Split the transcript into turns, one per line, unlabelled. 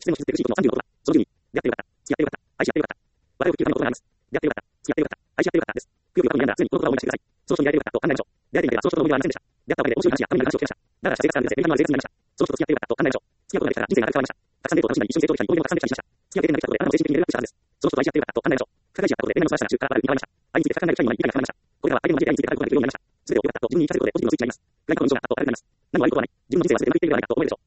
出演をし続ける C ことの30のことは、その順に、出会ってよかった、付き合ってよかった、愛し合ってよかった。我々を聞くためのことがあります。出会ってよかった、付き合ってよかった、愛し合ってよかったです。くよくよ過去に選んだ常にこの言葉を思い出してください。その人に出会えてよかったと考えましょう。出会っていなければその人との思い出はありませんでした。出会ったおかげで面白い話やためになる話を聞けました。だから社生活が生み出せ、勉強のある生活になりました。その人と付き合ってよかったと考えましょう。付き合うことができたら人生が変わりました。たくさんデートを楽しんだり、一緒に成長できたり、思い出もたくさんできたりしました。付き合う経験ができたことで、あなたも精神的にレベルアップしたはずです。その人と愛し合ってよかったと考えましょう。社会人やったことで、恋愛の素晴らしさが中からあるに変わりました。愛についてたくさん考える機会にもなり、理解が深まりました。これらは相手の交えて愛について語ることができるようになりました。すべてをよかったと自分に言い聞かせることでポジティブのスイッチになります。何かの根性があったと考えられます。何も悪いことはない。自分の人生はすべてうまくいっているのではないかと思えるでしょう。